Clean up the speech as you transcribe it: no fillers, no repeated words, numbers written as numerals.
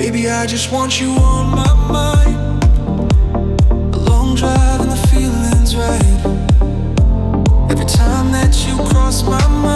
Baby, I just want you on my mind. A long drive and the feeling's right. Every time that you cross my mind,